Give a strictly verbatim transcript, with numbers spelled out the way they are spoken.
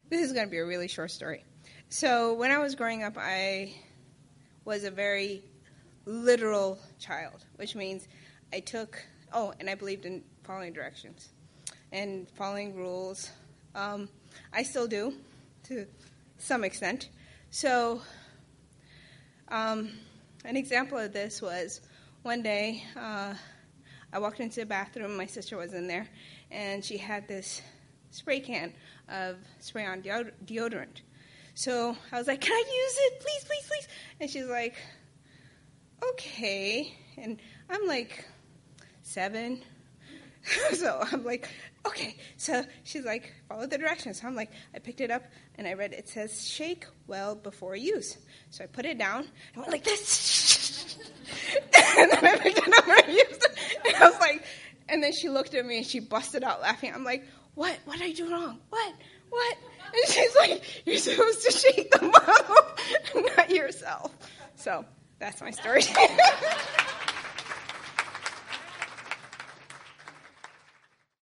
This is going to be a really short story. So when I was growing up, I was a very literal child, which means I took, oh, and I believed in following directions and following rules. Um, I still do, to some extent. So um, an example of this was one day uh, I walked into the bathroom, my sister was in there, and she had this spray can of spray-on deod- deodorant. So I was like, can I use it? Please, please, please. And she's like, okay. And I'm like seven. So I'm like, okay. So she's like, follow the directions. So I'm like, I picked it up and I read it says shake well before use. So I put it down and went like this. And then I picked it up and I used it. And I was like, and then she looked at me and she busted out laughing. I'm like, what? What did I do wrong? What? What? And she's like, you're supposed to shake the bottle, not yourself. So that's my story.